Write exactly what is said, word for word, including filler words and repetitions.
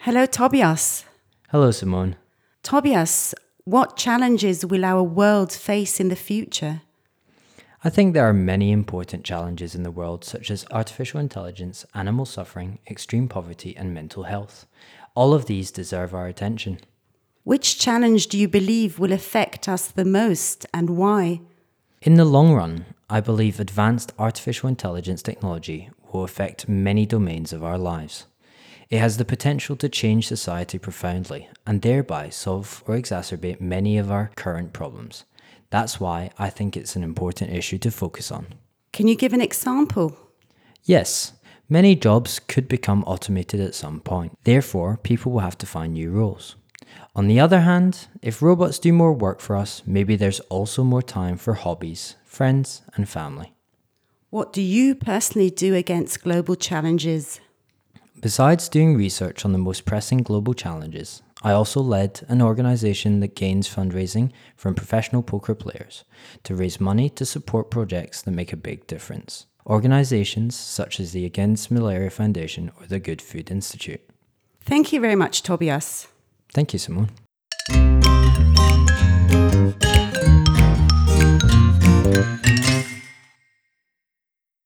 Hello, Tobias. Hello, Simone. Tobias, what challenges will our world face in the future? I think there are many important challenges in the world, such as artificial intelligence, animal suffering, extreme poverty, and mental health. All of these deserve our attention. Which challenge do you believe will affect us the most and why? In the long run, I believe advanced artificial intelligence technology will affect many domains of our lives. It has the potential to change society profoundly and thereby solve or exacerbate many of our current problems. That's why I think it's an important issue to focus on. Can you give an example? Yes, many jobs could become automated at some point. Therefore, people will have to find new roles. On the other hand, if robots do more work for us, maybe there's also more time for hobbies, friends, and family. What do you personally do against global challenges? Besides doing research on the most pressing global challenges, I also led an organisation that gains fundraising from professional poker players to raise money to support projects that make a big difference. Organisations such as the Against Malaria Foundation or the Good Food Institute. Thank you very much, Tobias. Thank you, Simone.